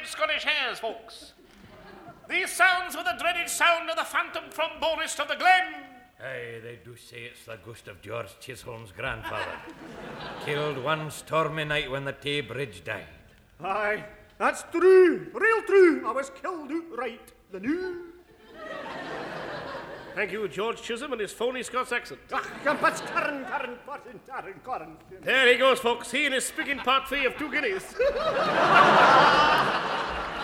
Scottish airs, folks. These sounds were the dreaded sound of the phantom trombonist of the glen. Aye, they do say it's the ghost of George Chisholm's grandfather. Killed one stormy night when the Tay Bridge died. Aye, that's true, real true. I was killed outright, the new. Thank you, George Chisholm and his phony Scots accent. There he goes, folks. He and his speaking part fee of 2 guineas.